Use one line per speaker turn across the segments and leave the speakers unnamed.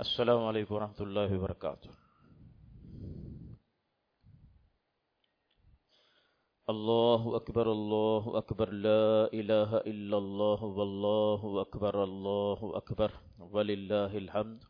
السلام علیکم ورحمۃ اللہ وبرکاتہ۔ اللہ اکبر لا الہ الا اللہ واللہ اکبر وللہ الحمد۔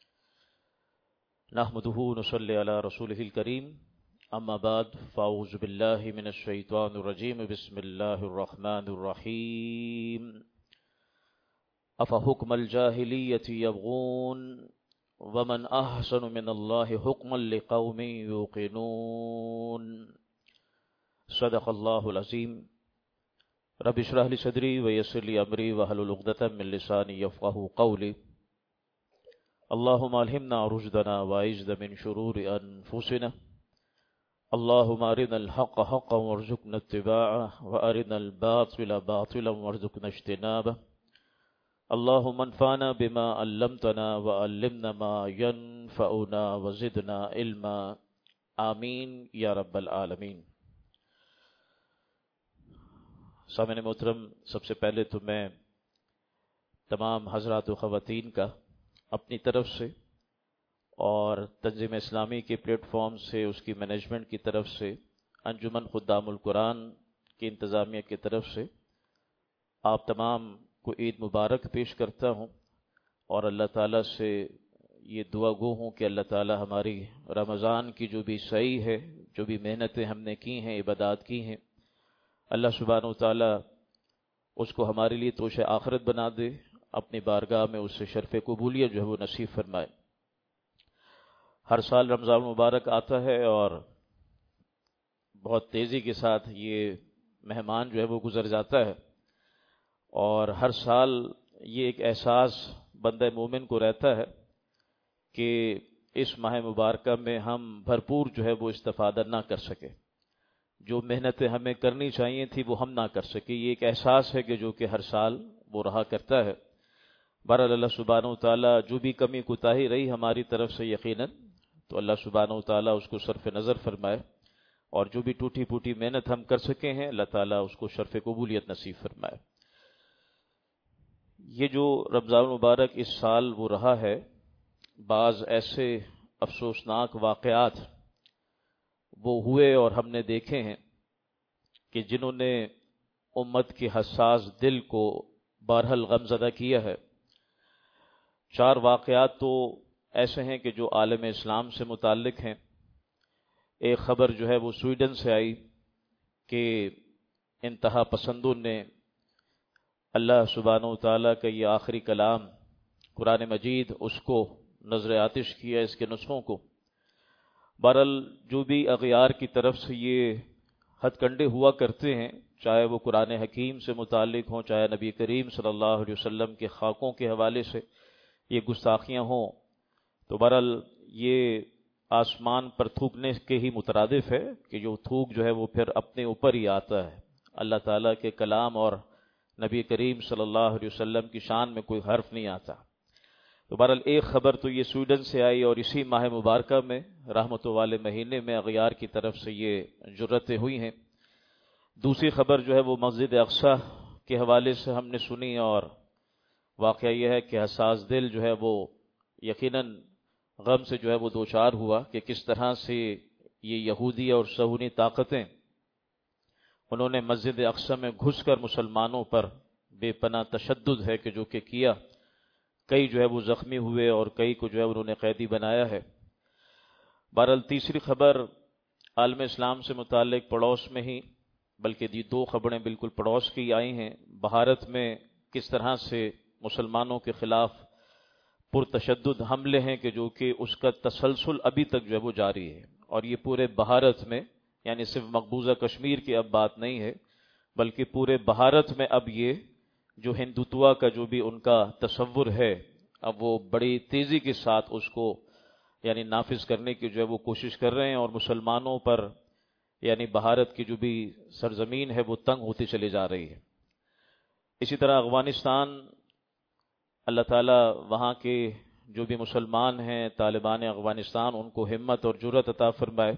نحمدہ ونصلی علی رسولہ الکریم، اما بعد فاعوذ باللہ من الشیطان الرجیم، بسم اللہ الرحمن الرحیم۔ افحکم الجاہلیۃ یبغون ومن احسن من اللہ حکما لقوم یوقنون۔ صدق اللہ العظیم۔ رب اشرح لی صدری ویسر لی امری واحلل عقدۃ من لسانی یفقہوا قولی۔ اللہم الہمنا رشدنا واعذنا من شرور انفسنا۔ اللہم ارنا الحق حقا وارزقنا اتباعہ وارنا الباطل باطلا وارزقنا اجتنابہ۔ اللہم انفعنا بما علمتنا وعلمنا ما ينفعنا وزدنا علما، آمین یا رب العالمین۔ سامعین محترم، سب سے پہلے تو میں تمام حضرات و خواتین کا اپنی طرف سے اور تنظیم اسلامی کے پلیٹ فارم سے، اس کی مینجمنٹ کی طرف سے، انجمن خدام القرآن کی انتظامیہ کی طرف سے آپ تمام کو عید مبارک پیش کرتا ہوں، اور اللہ تعالیٰ سے یہ دعا گو ہوں کہ اللہ تعالیٰ ہماری رمضان کی جو بھی سعی ہے، جو بھی محنتیں ہم نے کی ہیں، عبادات کی ہیں، اللہ سبحانہ و تعالیٰ اس کو ہمارے لیے توش آخرت بنا دے، اپنی بارگاہ میں اس سے شرف قبولیت جو ہے وہ نصیب فرمائے۔ ہر سال رمضان مبارک آتا ہے اور بہت تیزی کے ساتھ یہ مہمان جو ہے وہ گزر جاتا ہے، اور ہر سال یہ ایک احساس بندہ مومن کو رہتا ہے کہ اس ماہ مبارکہ میں ہم بھرپور جو ہے وہ استفادہ نہ کر سکے، جو محنتیں ہمیں کرنی چاہیے تھی وہ ہم نہ کر سکے۔ یہ ایک احساس ہے کہ جو کہ ہر سال وہ رہا کرتا ہے۔ بہرحال اللہ سبحانہ و تعالیٰ جو بھی کمی کوتاہی رہی ہماری طرف سے یقیناً تو اللہ سبحانہ و تعالیٰ اس کو صرف نظر فرمائے، اور جو بھی ٹوٹی پھوٹی محنت ہم کر سکے ہیں اللہ تعالیٰ اس کو شرف قبولیت نصیب فرمائے۔ یہ جو رمضان مبارک اس سال وہ رہا ہے، بعض ایسے افسوسناک واقعات وہ ہوئے اور ہم نے دیکھے ہیں کہ جنہوں نے امت کے حساس دل کو بہرحال غمزدہ کیا ہے۔ 4 واقعات تو ایسے ہیں کہ جو عالم اسلام سے متعلق ہیں۔ ایک خبر جو ہے وہ سویڈن سے آئی کہ انتہا پسندوں نے اللہ سبحانہ و تعالیٰ کا یہ آخری کلام قرآن مجید اس کو نظر آتش کیا، اس کے نسخوں کو۔ بہرحال جو بھی اغیار کی طرف سے یہ ہتھ کنڈے ہوا کرتے ہیں، چاہے وہ قرآن حکیم سے متعلق ہوں، چاہے نبی کریم صلی اللہ علیہ وسلم کے خاکوں کے حوالے سے یہ گستاخیاں ہوں، تو بہرحال یہ آسمان پر تھوکنے کے ہی مترادف ہے کہ جو تھوک جو ہے وہ پھر اپنے اوپر ہی آتا ہے۔ اللہ تعالیٰ کے کلام اور نبی کریم صلی اللہ علیہ وسلم کی شان میں کوئی حرف نہیں آتا۔ تو بہرحال ایک خبر تو یہ سویڈن سے آئی، اور اسی ماہ مبارکہ میں رحمتوں والے مہینے میں اغیار کی طرف سے یہ جرتیں ہوئی ہیں۔ دوسری خبر جو ہے وہ مسجد اقصی کے حوالے سے ہم نے سنی، اور واقعہ یہ ہے کہ حساس دل جو ہے وہ یقیناً غم سے جو ہے وہ دوچار ہوا کہ کس طرح سے یہ یہودی اور صہیونی طاقتیں انہوں نے مسجد اقصی میں گھس کر مسلمانوں پر بے پناہ تشدد ہے کہ جو کہ کیا، کئی جو ہے وہ زخمی ہوئے اور کئی کو جو ہے انہوں نے قیدی بنایا ہے۔ بہرحال تیسری خبر عالم اسلام سے متعلق پڑوس میں ہی، بلکہ یہ 2 خبریں بالکل پڑوس کی آئی ہیں۔ بھارت میں کس طرح سے مسلمانوں کے خلاف پرتشدد حملے ہیں کہ جو کہ اس کا تسلسل ابھی تک جو ہے وہ جاری ہے، اور یہ پورے بھارت میں، یعنی صرف مقبوضہ کشمیر کی اب بات نہیں ہے بلکہ پورے بھارت میں اب یہ جو ہندوتوا کا جو بھی ان کا تصور ہے، اب وہ بڑی تیزی کے ساتھ اس کو یعنی نافذ کرنے کی جو ہے وہ کوشش کر رہے ہیں، اور مسلمانوں پر یعنی بھارت کی جو بھی سرزمین ہے وہ تنگ ہوتی چلی جا رہی ہے۔ اسی طرح افغانستان، اللہ تعالیٰ وہاں کے جو بھی مسلمان ہیں، طالبان افغانستان، ان کو ہمت اور جرأت عطا فرمائے۔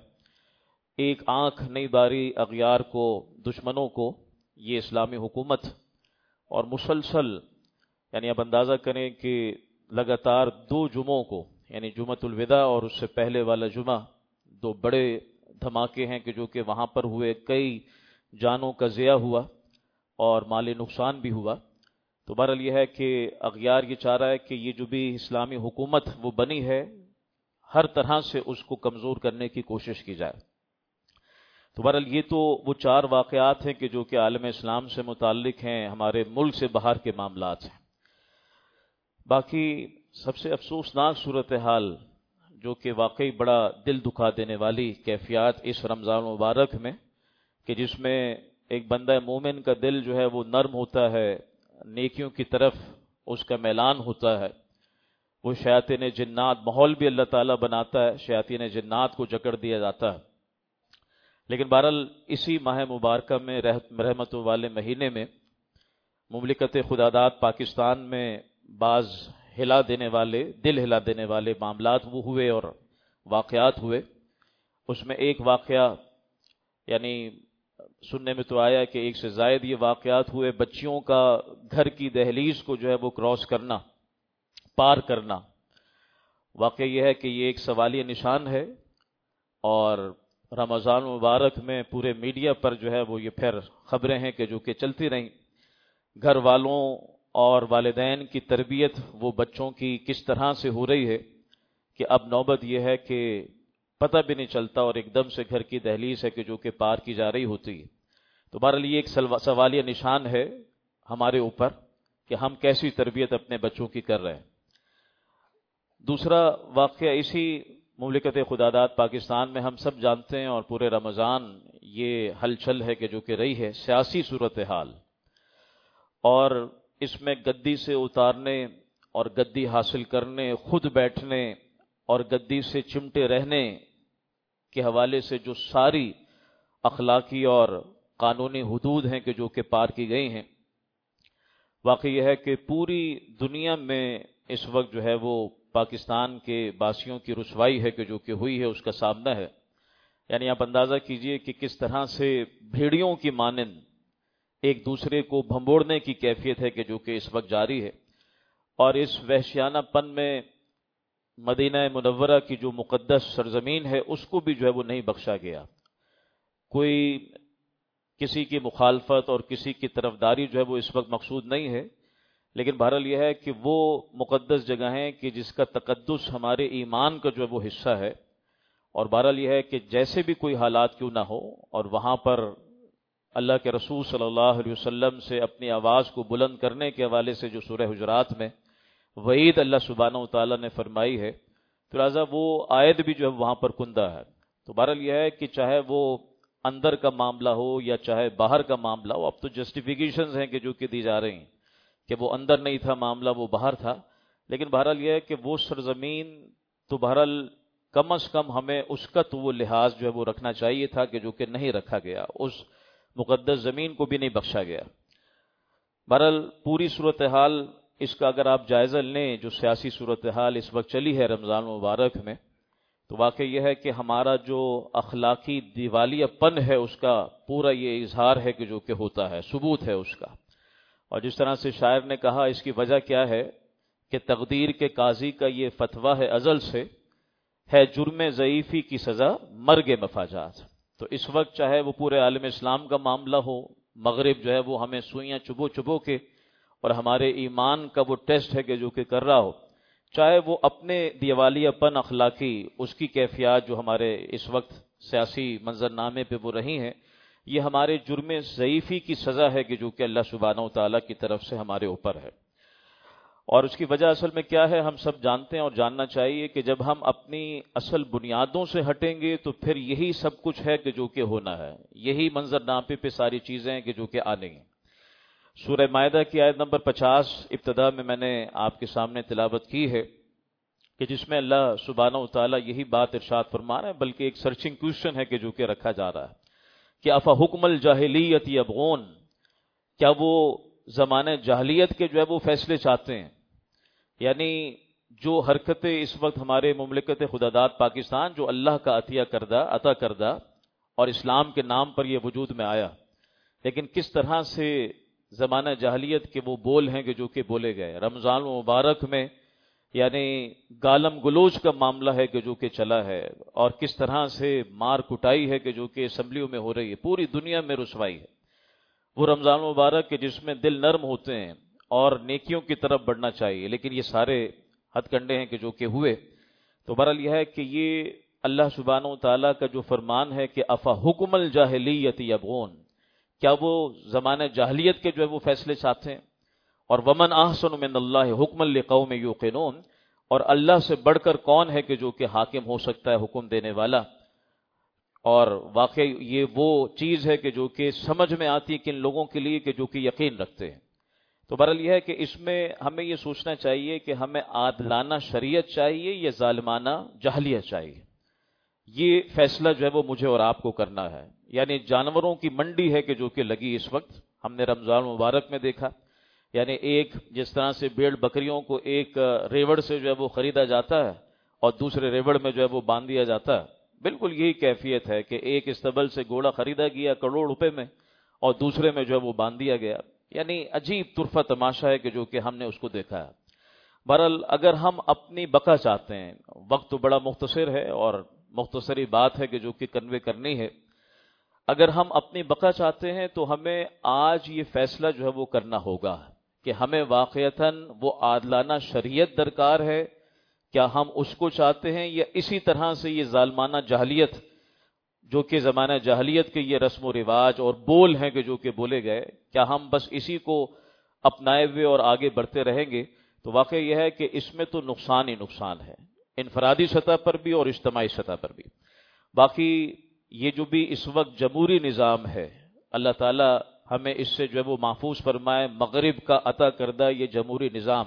ایک آنکھ نہیں باری اغیار کو، دشمنوں کو، یہ اسلامی حکومت، اور مسلسل یعنی اب اندازہ کریں کہ لگاتار 2 جمعوں کو یعنی جمعۃ الوداع اور اس سے پہلے والا جمعہ 2 بڑے دھماکے ہیں کہ جو کہ وہاں پر ہوئے، کئی جانوں کا ضیاع ہوا اور مالی نقصان بھی ہوا۔ تو بہرحال یہ ہے کہ اغیار یہ چاہ رہا ہے کہ یہ جو بھی اسلامی حکومت وہ بنی ہے ہر طرح سے اس کو کمزور کرنے کی کوشش کی جائے۔ تو بہرحال یہ تو وہ 4 واقعات ہیں کہ جو کہ عالم اسلام سے متعلق ہیں، ہمارے ملک سے باہر کے معاملات ہیں۔ باقی سب سے افسوسناک صورتحال جو کہ واقعی بڑا دل دکھا دینے والی کیفیات اس رمضان مبارک میں، کہ جس میں ایک بندہ مومن کا دل جو ہے وہ نرم ہوتا ہے، نیکیوں کی طرف اس کا میلان ہوتا ہے، وہ شیاطین جنات، ماحول بھی اللہ تعالیٰ بناتا ہے، شیاطین جنات کو جکڑ دیا جاتا ہے۔ لیکن بہرحال اسی ماہ مبارکہ میں رحمتوں والے مہینے میں مملکت خداداد پاکستان میں بعض دل ہلا دینے والے معاملات وہ ہوئے اور واقعات ہوئے۔ اس میں ایک واقعہ یعنی سننے میں تو آیا کہ 1 سے زائد یہ واقعات ہوئے، بچیوں کا گھر کی دہلیز کو جو ہے وہ کراس کرنا، پار کرنا۔ واقعہ یہ ہے کہ یہ ایک سوالیہ نشان ہے، اور رمضان مبارک میں پورے میڈیا پر جو ہے وہ یہ پھر خبریں ہیں کہ جو کہ چلتی رہیں، گھر والوں اور والدین کی تربیت وہ بچوں کی کس طرح سے ہو رہی ہے کہ اب نوبت یہ ہے کہ پتہ بھی نہیں چلتا اور ایک دم سے گھر کی دہلیز ہے کہ جو کہ پار کی جا رہی ہوتی ہے۔ تو بہرحال یہ ایک سوالیہ نشان ہے ہمارے اوپر کہ ہم کیسی تربیت اپنے بچوں کی کر رہے ہیں۔ دوسرا واقعہ اسی مملکت خداداد پاکستان میں ہم سب جانتے ہیں، اور پورے رمضان یہ ہلچل ہے کہ جو کہ رہی ہے، سیاسی صورتحال، اور اس میں گدی سے اتارنے اور گدی حاصل کرنے، خود بیٹھنے اور گدی سے چمٹے رہنے کے حوالے سے جو ساری اخلاقی اور قانونی حدود ہیں کہ جو کہ پار کی گئی ہیں۔ واقعی یہ ہے کہ پوری دنیا میں اس وقت جو ہے وہ پاکستان کے باسیوں کی رسوائی ہے کہ جو کہ ہوئی ہے، اس کا سامنا ہے۔ یعنی آپ اندازہ کیجئے کہ کس طرح سے بھیڑیوں کی مانند ایک دوسرے کو بھنبوڑنے کی کیفیت ہے کہ جو کہ اس وقت جاری ہے، اور اس وحشیانہ پن میں مدینہ منورہ کی جو مقدس سرزمین ہے اس کو بھی جو ہے وہ نہیں بخشا گیا۔ کوئی کسی کی مخالفت اور کسی کی طرفداری جو ہے وہ اس وقت مقصود نہیں ہے، لیکن بہرحال یہ ہے کہ وہ مقدس جگہ ہیں کہ جس کا تقدس ہمارے ایمان کا جو ہے وہ حصہ ہے، اور بہرحال یہ ہے کہ جیسے بھی کوئی حالات کیوں نہ ہو، اور وہاں پر اللہ کے رسول صلی اللہ علیہ وسلم سے اپنی آواز کو بلند کرنے کے حوالے سے جو سورہ حجرات میں وعید اللہ سبحانہ و تعالیٰ نے فرمائی ہے، تو لہٰذا وہ آیت بھی جو ہے وہاں پر کندہ ہے۔ تو بہرحال یہ ہے کہ چاہے وہ اندر کا معاملہ ہو یا چاہے باہر کا معاملہ ہو، اب تو جسٹیفیکیشنز ہیں کہ جو کہ دی جا رہی ہیں کہ وہ اندر نہیں تھا معاملہ، وہ باہر تھا، لیکن بہرحال یہ ہے کہ وہ سرزمین تو بہرحال کم از کم ہمیں اس کا تو وہ لحاظ جو ہے وہ رکھنا چاہیے تھا کہ جو کہ نہیں رکھا گیا، اس مقدس زمین کو بھی نہیں بخشا گیا۔ بہرحال پوری صورتحال اس کا اگر آپ جائزہ لیں، جو سیاسی صورتحال اس وقت چلی ہے رمضان مبارک میں، تو واقعی یہ ہے کہ ہمارا جو اخلاقی دیوالیہ پن ہے اس کا پورا یہ اظہار ہے کہ جو کہ ہوتا ہے، ثبوت ہے اس کا۔ اور جس طرح سے شاعر نے کہا، اس کی وجہ کیا ہے کہ تقدیر کے قاضی کا یہ فتویٰ ہے ازل سے، ہے جرم ضعیفی کی سزا مرگ مفاجات۔ تو اس وقت چاہے وہ پورے عالم اسلام کا معاملہ ہو، مغرب جو ہے وہ ہمیں سوئیاں چبو چبو کے اور ہمارے ایمان کا وہ ٹیسٹ ہے کہ جو کہ کر رہا ہو، چاہے وہ اپنے دیوالیہ پن اخلاقی اس کی کیفیات جو ہمارے اس وقت سیاسی منظرنامے پہ وہ رہی ہیں، یہ ہمارے جرم ضعیفی کی سزا ہے کہ جو کہ اللہ سبحانہ و تعالیٰ کی طرف سے ہمارے اوپر ہے۔ اور اس کی وجہ اصل میں کیا ہے ہم سب جانتے ہیں، اور جاننا چاہیے کہ جب ہم اپنی اصل بنیادوں سے ہٹیں گے تو پھر یہی سب کچھ ہے کہ جو کہ ہونا ہے، یہی منظرنامے پہ ساری چیزیں ہیں کہ جو کہ آنے ہیں۔ سورہ مائدہ کی آیت نمبر 50 ابتدا میں نے آپ کے سامنے تلاوت کی ہے کہ جس میں اللہ سبحانہ و تعالیٰ یہی بات ارشاد فرما رہے ہیں، بلکہ ایک سرچنگ کوشچن ہے کہ جو کہ رکھا جا رہا ہے کہ افا حکم الجاہلیت یبغون، کیا وہ زمانہ جاہلیت کے جو ہے وہ فیصلے چاہتے ہیں؟ یعنی جو حرکتیں اس وقت ہمارے مملکت خداداد پاکستان جو اللہ کا عطا کردہ اور اسلام کے نام پر یہ وجود میں آیا، لیکن کس طرح سے زمانہ جاہلیت کے وہ بول ہیں کہ جو کہ بولے گئے۔ رمضان مبارک میں یعنی گالم گلوچ کا معاملہ ہے کہ جو کہ چلا ہے، اور کس طرح سے مار کٹائی ہے کہ جو کہ اسمبلیوں میں ہو رہی ہے، پوری دنیا میں رسوائی ہے۔ وہ رمضان مبارک کے جس میں دل نرم ہوتے ہیں اور نیکیوں کی طرف بڑھنا چاہیے، لیکن یہ سارے ہتھ کنڈے ہیں کہ جو کہ ہوئے۔ تو بہرحال یہ ہے کہ یہ اللہ سبحانہ و تعالیٰ کا جو فرمان ہے کہ افا حکم الجاہلیت یبغون، کیا وہ زمانہ جاہلیت کے جو ہے وہ فیصلے چاہتے ہیں؟ اور ومن احسن من اللہ حکما لقوم یوقنون، اور اللہ سے بڑھ کر کون ہے کہ جو کہ حاکم ہو سکتا ہے، حکم دینے والا؟ اور واقعی یہ وہ چیز ہے کہ جو کہ سمجھ میں آتی ہے کن لوگوں کے لیے کہ جو کہ یقین رکھتے ہیں۔ تو بہرحال یہ ہے کہ اس میں ہمیں یہ سوچنا چاہیے کہ ہمیں عادلانہ شریعت چاہیے یا ظالمانہ جاہلیت چاہیے۔ یہ فیصلہ جو ہے وہ مجھے اور آپ کو کرنا ہے۔ یعنی جانوروں کی منڈی ہے کہ جو کہ لگی اس وقت، ہم نے رمضان مبارک میں دیکھا، یعنی ایک جس طرح سے بھیڑ بکریوں کو ایک ریوڑ سے جو ہے وہ خریدا جاتا ہے اور دوسرے ریوڑ میں جو ہے وہ باندھ دیا جاتا ہے، بالکل یہی کیفیت ہے کہ ایک استبل سے گھوڑا خریدا گیا کروڑ روپے میں اور دوسرے میں جو ہے وہ باندھ دیا گیا۔ یعنی عجیب طرفہ تماشا ہے کہ جو کہ ہم نے اس کو دیکھا ہے۔ بہرحال اگر ہم اپنی بقا چاہتے ہیں، وقت تو بڑا مختصر ہے اور مختصری بات ہے کہ جو کہ کنوے کرنی ہے، اگر ہم اپنی بقا چاہتے ہیں تو ہمیں آج یہ فیصلہ جو ہے وہ کرنا ہوگا کہ ہمیں واقعتاً وہ عادلانہ شریعت درکار ہے، کیا ہم اس کو چاہتے ہیں، یا اسی طرح سے یہ ظالمانہ جاہلیت جو کہ زمانہ جاہلیت کے یہ رسم و رواج اور بول ہیں کہ جو کہ بولے گئے، کیا ہم بس اسی کو اپنائے ہوئے اور آگے بڑھتے رہیں گے؟ تو واقعہ یہ ہے کہ اس میں تو نقصان ہی نقصان ہے، انفرادی سطح پر بھی اور اجتماعی سطح پر بھی۔ باقی یہ جو بھی اس وقت جمہوری نظام ہے، اللہ تعالی ہمیں اس سے جو ہے وہ محفوظ فرمائے۔ مغرب کا عطا کردہ یہ جمہوری نظام،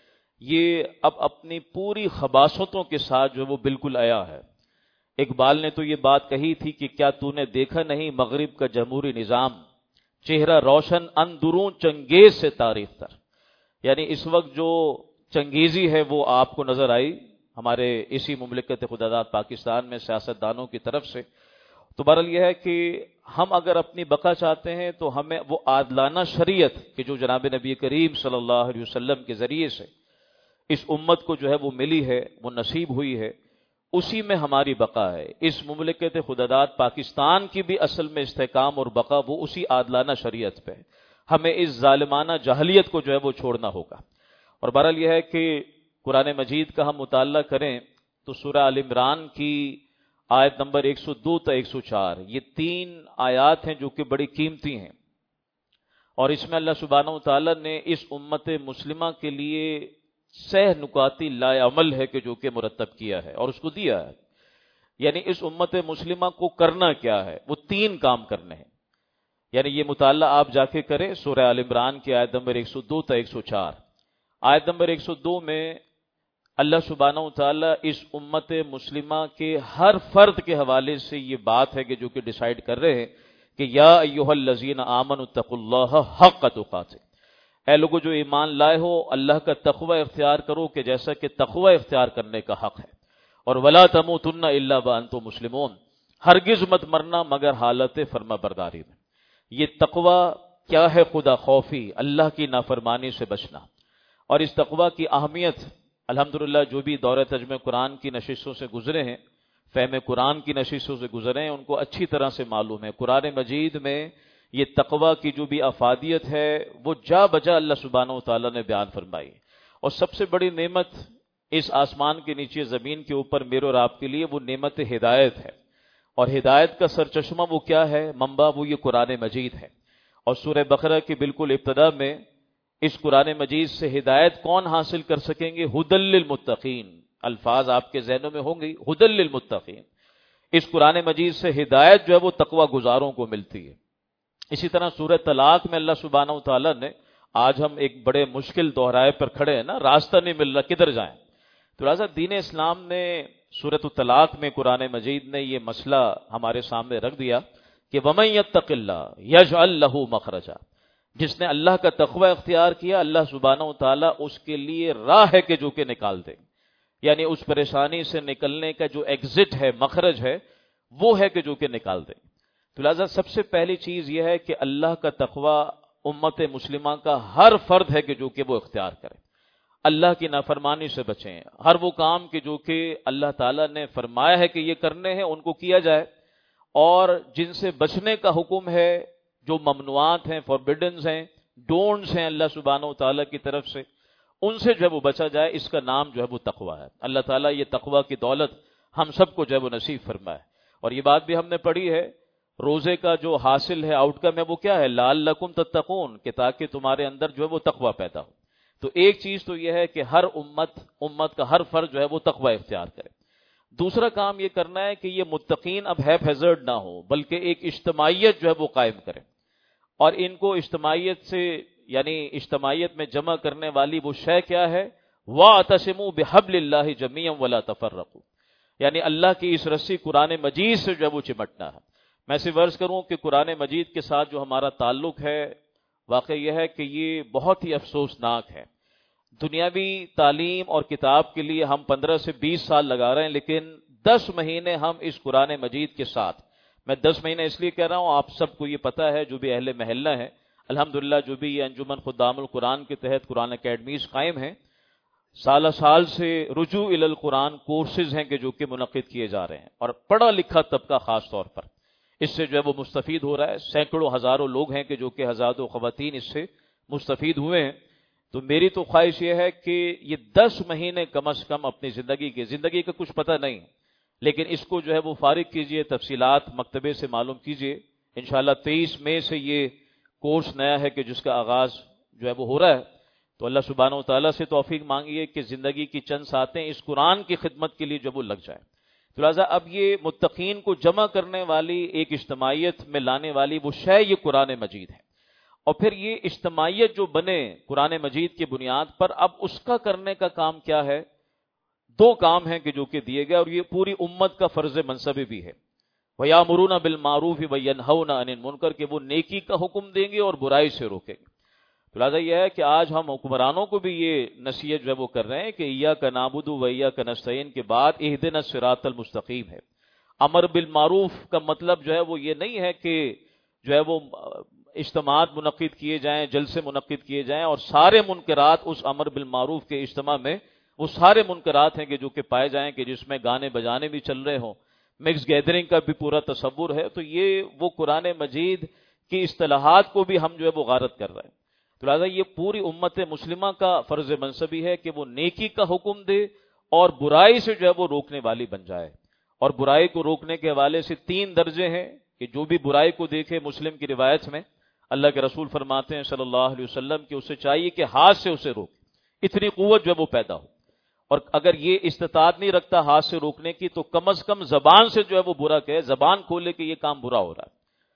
یہ اب اپنی پوری خباثتوں کے ساتھ جو ہے وہ بالکل آیا ہے۔ اقبال نے تو یہ بات کہی تھی کہ کیا تو نے دیکھا نہیں مغرب کا جمہوری نظام، چہرہ روشن اندرون چنگیز سے تاریخ تر۔ یعنی اس وقت جو چنگیزی ہے وہ آپ کو نظر آئی ہمارے اسی مملکت خداداد پاکستان میں سیاستدانوں کی طرف سے۔ تو بہرحال یہ ہے کہ ہم اگر اپنی بقا چاہتے ہیں تو ہمیں وہ عادلانہ شریعت کہ جو جناب نبی کریم صلی اللہ علیہ وسلم کے ذریعے سے اس امت کو جو ہے وہ ملی ہے، وہ نصیب ہوئی ہے، اسی میں ہماری بقا ہے۔ اس مملکت خداداد پاکستان کی بھی اصل میں استحکام اور بقا وہ اسی عادلانہ شریعت پہ ہے۔ ہمیں اس ظالمانہ جاہلیت کو جو ہے وہ چھوڑنا ہوگا۔ اور بہرحال یہ ہے کہ قرآن مجید کا ہم مطالعہ کریں تو سورہ آل عمران کی آیت نمبر 102 تا 104، یہ 3 آیات ہیں جو کہ بڑی قیمتی ہیں، اور اس میں اللہ سبحانہ و تعالیٰ نے اس امت مسلمہ کے لیے سہ نکاتی لائے عمل ہے کہ جو کہ مرتب کیا ہے اور اس کو دیا ہے۔ یعنی اس امت مسلمہ کو کرنا کیا ہے، وہ 3 کام کرنے ہیں۔ یعنی یہ مطالعہ آپ جا کے کریں سورہ آل عمران کی آیت نمبر 102 تا 104۔ آیت نمبر 102 میں اللہ سبحانہ و تعالیٰ اس امت مسلمہ کے ہر فرد کے حوالے سے یہ بات ہے کہ جو کہ ڈیسائیڈ کر رہے ہیں کہ یا ایھا الذین آمنوا اتقوا اللہ حق تقاتہ، اے لوگو جو ایمان لائے ہو اللہ کا تقوی اختیار کرو کہ جیسا کہ تقوی اختیار کرنے کا حق ہے، اور ولا تموتن الا وانتم مسلمون، ہرگز مت مرنا مگر حالت فرما برداری میں۔ یہ تقوی کیا ہے؟ خدا خوفی، اللہ کی نافرمانی سے بچنا۔ اور اس تقوی کی اہمیت الحمدللہ جو بھی دورہ ترجمہ قرآن کی نشستوں سے گزرے ہیں، فہم قرآن کی نشستوں سے گزرے ہیں، ان کو اچھی طرح سے معلوم ہے۔ قرآن مجید میں یہ تقوی کی جو بھی افادیت ہے وہ جا بجا اللہ سبحانہ و تعالیٰ نے بیان فرمائی۔ اور سب سے بڑی نعمت اس آسمان کے نیچے زمین کے اوپر میرے اور آپ کے لیے وہ نعمت ہدایت ہے، اور ہدایت کا سرچشمہ وہ کیا ہے؟ منبع وہ یہ قرآن مجید ہے۔ اور سورہ بقرہ کی بالکل ابتدا میں اس قرآن مجید سے ہدایت کون حاصل کر سکیں گے؟ ھدی للمتقین، الفاظ آپ کے ذہنوں میں ہوں گے، ھدی للمتقین۔ اس قرآن مجید سے ہدایت جو ہے وہ تقوی گزاروں کو ملتی ہے۔ اسی طرح سورہ طلاق میں اللہ سبحانہ و تعالیٰ نے، آج ہم ایک بڑے مشکل دوہرائے پر کھڑے ہیں نا، راستہ نہیں مل رہا کدھر جائیں، تو لہٰذا دین اسلام نے سورۃ الطلاق میں قرآن مجید نے یہ مسئلہ ہمارے سامنے رکھ دیا کہ وَمَن يَتَّقِ اللَّهَ يَجْعَل لَّهُ مَخْرَجًا، جس نے اللہ کا تقوی اختیار کیا اللہ سبحانہ و تعالیٰ اس کے لیے راہ ہے کہ جو کہ نکال دے، یعنی اس پریشانی سے نکلنے کا جو ایگزٹ ہے، مخرج ہے، وہ ہے کہ جو کہ نکال دے۔ تو لہذا سب سے پہلی چیز یہ ہے کہ اللہ کا تقوی امت مسلمہ کا ہر فرد ہے کہ جو کہ وہ اختیار کرے۔ اللہ کی نافرمانی سے بچیں، ہر وہ کام کہ جو کہ اللہ تعالیٰ نے فرمایا ہے کہ یہ کرنے ہیں ان کو کیا جائے، اور جن سے بچنے کا حکم ہے، جو ممنوعات ہیں، فوربیڈنز ہیں، ڈونٹس ہیں اللہ سبحانہ و تعالیٰ کی طرف سے، ان سے جو ہے وہ بچا جائے۔ اس کا نام جو ہے وہ تقویٰ ہے۔ اللہ تعالیٰ یہ تقویٰ کی دولت ہم سب کو جو ہے وہ نصیب فرمائے۔ اور یہ بات بھی ہم نے پڑھی ہے، روزے کا جو حاصل ہے، آؤٹ کم ہے، وہ کیا ہے؟ لعلکم تتقون، کہ تاکہ تمہارے اندر جو ہے وہ تقویٰ پیدا ہو۔ تو ایک چیز تو یہ ہے کہ ہر امت کا ہر فرد جو ہے وہ تقویٰ اختیار کرے۔ دوسرا کام یہ کرنا ہے کہ یہ متقین اب ہیف ہیزرڈ نہ ہو، بلکہ ایک اجتماعیت جو ہے وہ قائم کریں، اور ان کو اجتماعیت سے، یعنی اجتماعیت میں جمع کرنے والی وہ شے کیا ہے؟ وَاعْتَصِمُوا بِحَبْلِ اللَّهِ جَمِيعًا وَلَا تَفَرَّقُوا، یعنی اللہ کی اس رسی قرآن مجید سے جو ہے وہ چمٹنا ہے۔ میں صرف عرض کروں کہ قرآن مجید کے ساتھ جو ہمارا تعلق ہے، واقع یہ ہے کہ یہ بہت ہی افسوسناک ہے۔ دنیاوی تعلیم اور کتاب کے لیے ہم 15 سے 20 سال لگا رہے ہیں، لیکن 10 مہینے ہم اس قرآن مجید کے ساتھ، میں 10 مہینے اس لیے کہہ رہا ہوں، آپ سب کو یہ پتہ ہے جو بھی اہل محلہ ہیں، الحمدللہ جو بھی یہ انجمن خدام القرآن کے تحت قرآن اکیڈمیز قائم ہیں، سالہ سال سے رجوع الی القرآن کورسز ہیں کہ جو کہ منعقد کیے جا رہے ہیں، اور پڑھا لکھا طبقہ خاص طور پر اس سے جو ہے وہ مستفید ہو رہا ہے۔ سینکڑوں ہزاروں لوگ ہیں کہ جو کہ حضرات و خواتین اس سے مستفید ہوئے ہیں۔ تو میری تو خواہش یہ ہے کہ یہ 10 مہینے کم از کم اپنی زندگی کا کچھ پتہ نہیں، لیکن اس کو جو ہے وہ فارغ کیجئے، تفصیلات مکتبے سے معلوم کیجئے۔ انشاءاللہ 23 مئی سے یہ کورس نیا ہے کہ جس کا آغاز جو ہے وہ ہو رہا ہے، تو اللہ سبحانہ و تعالیٰ سے توفیق مانگیے کہ زندگی کی چند ساتیں اس قرآن کی خدمت کے لیے جو وہ لگ جائیں۔ تو لہٰذا اب یہ متقین کو جمع کرنے والی، ایک اجتماعیت میں لانے والی وہ شے یہ قرآن مجید ہے، اور پھر یہ اجتماعیت جو بنے قرآن مجید کی بنیاد پر، اب اس کا کرنے کا کام کیا ہے؟ 2 کام ہیں کہ جو کہ دیے گئے، اور یہ پوری امت کا فرض منصبی بھی ہے۔ وَيَأْمُرُونَ بِالْمَعْرُوفِ وَيَنْهَوْنَ عَنِ الْمُنْكَرِ، کہ وہ نیکی کا حکم دیں گے اور برائی سے روکیں گے۔ تو لہٰذا یہ ہے کہ آج ہم حکمرانوں کو بھی یہ نصیحت جو ہے وہ کر رہے ہیں کہ ایاک نعبد و ایاک نستعین کے بعد اہدنا الصراط المستقیم ہے۔ امر بالمعروف کا مطلب جو ہے وہ یہ نہیں ہے کہ جو ہے وہ اجتماعات منعقد کیے جائیں، جلسے منعقد کیے جائیں، اور سارے منکرات اس امر بالمعروف کے اجتماع میں، وہ سارے منکرات ہیں کہ جو کہ پائے جائیں کہ جس میں گانے بجانے بھی چل رہے ہوں، مکس گیدرنگ کا بھی پورا تصور ہے، تو یہ وہ قرآن مجید کی اصطلاحات کو بھی ہم جو ہے وہ غارت کر رہے ہیں۔ تو لہٰذا یہ پوری امت مسلمہ کا فرض منصبی ہے کہ وہ نیکی کا حکم دے اور برائی سے جو ہے وہ روکنے والی بن جائے۔ اور برائی کو روکنے کے حوالے سے 3 درجے ہیں کہ جو بھی برائی کو دیکھے، مسلم کی روایت میں اللہ کے رسول فرماتے ہیں صلی اللہ علیہ وسلم کہ اسے چاہیے کہ ہاتھ سے اسے روکے، اتنی قوت جو ہے وہ پیدا ہو، اور اگر یہ استطاعت نہیں رکھتا ہاتھ سے روکنے کی تو کم از کم زبان سے جو ہے وہ برا کہے، زبان کھولے کہ یہ کام برا ہو رہا ہے،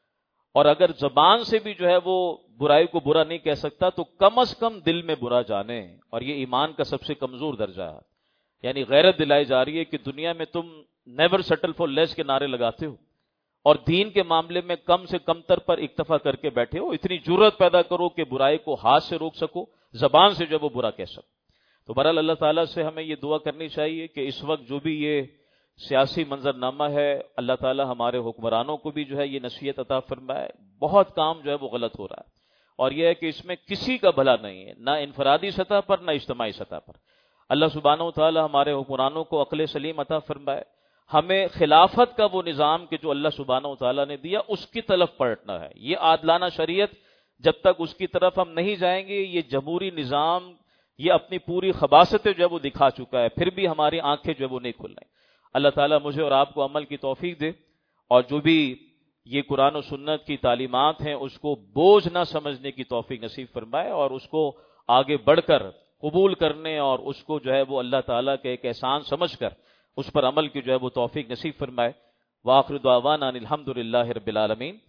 اور اگر زبان سے بھی جو ہے وہ برائی کو برا نہیں کہہ سکتا تو کم از کم دل میں برا جانے، اور یہ ایمان کا سب سے کمزور درجہ ہے۔ یعنی غیرت دلائی جا رہی ہے کہ دنیا میں تم نیور سیٹل فار لیس کے نعرے لگاتے ہو، اور دین کے معاملے میں کم سے کم تر پر اکتفا کر کے بیٹھے ہو، اتنی جرأت پیدا کرو کہ برائی کو ہاتھ سے روک سکو، زبان سے جو وہ برا کہہ سکو۔ تو بہرحال اللہ تعالیٰ سے ہمیں یہ دعا کرنی چاہیے کہ اس وقت جو بھی یہ سیاسی منظرنامہ ہے، اللہ تعالیٰ ہمارے حکمرانوں کو بھی جو ہے یہ نصیحت عطا فرمائے، بہت کام جو ہے وہ غلط ہو رہا ہے، اور یہ ہے کہ اس میں کسی کا بھلا نہیں ہے، نہ انفرادی سطح پر نہ اجتماعی سطح پر۔ اللہ سبحانہ و تعالیٰ ہمارے حکمرانوں کو عقل سلیم عطا فرمائے، ہمیں خلافت کا وہ نظام کہ جو اللہ سبحانہ و تعالیٰ نے دیا اس کی طرف پلٹنا ہے۔ یہ عادلانہ شریعت جب تک اس کی طرف ہم نہیں جائیں گے، یہ جمہوری نظام یہ اپنی پوری خباثتیں جو ہے وہ دکھا چکا ہے، پھر بھی ہماری آنکھیں جو ہے وہ نہیں کھل رہی۔ اللہ تعالیٰ مجھے اور آپ کو عمل کی توفیق دے، اور جو بھی یہ قرآن و سنت کی تعلیمات ہیں اس کو بوجھ نہ سمجھنے کی توفیق نصیب فرمائے، اور اس کو آگے بڑھ کر قبول کرنے اور اس کو جو ہے وہ اللہ تعالیٰ کے ایک احسان سمجھ کر اس پر عمل کی جو ہے وہ توفیق نصیب فرمائے۔ وآخر دعوانا ان الحمد للہ رب العالمین۔